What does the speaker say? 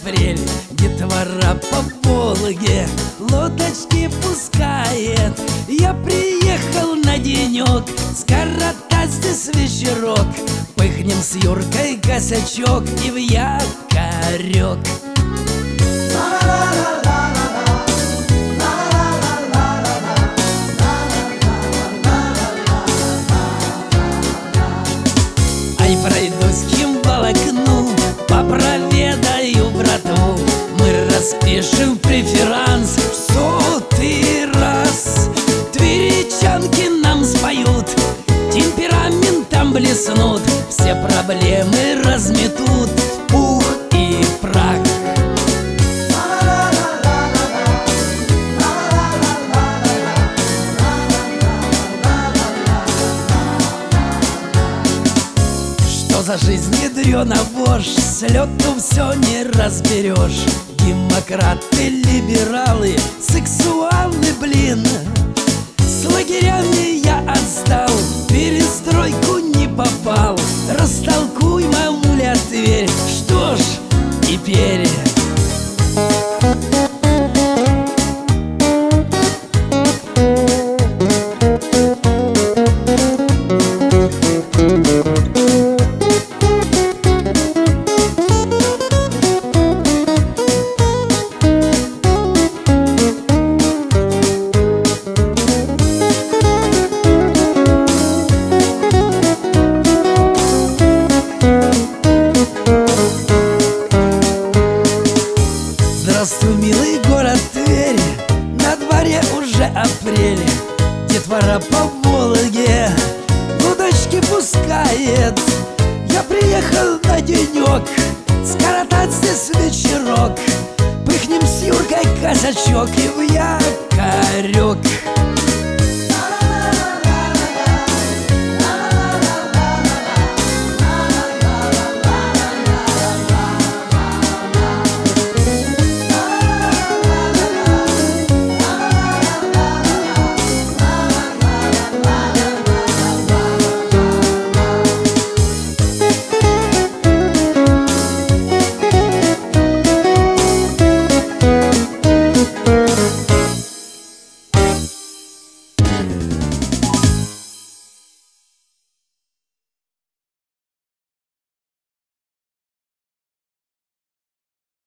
апрель, детвора по Волге лодочки пускает. Я приехал на денек скоротать здесь вечерок. Пыхнем с Юркой косячок и в якорек. Ай, пройдусь к Химволокну, попроведаю брату. Мы распишем преферанс в 100-й раз. Тверичанки нам споют, темпераментом блеснут, все проблемы разметут в пух и прах. Что за жизнь ядрёна вошь, с лёту всё не разберёшь. Демократы, либералы, сексуалы, блин. С лагерями я отстал, в перестройку не попал. Растолкуй, мамуля, Тверь, что ж теперь? Здравствуй, милый город Тверь, на дворе уже апрель. Детвора по Волге лодочки пускает. Я приехал на денек скоротать здесь вечерок. Пыхнем с Юркой косячок и в якорь.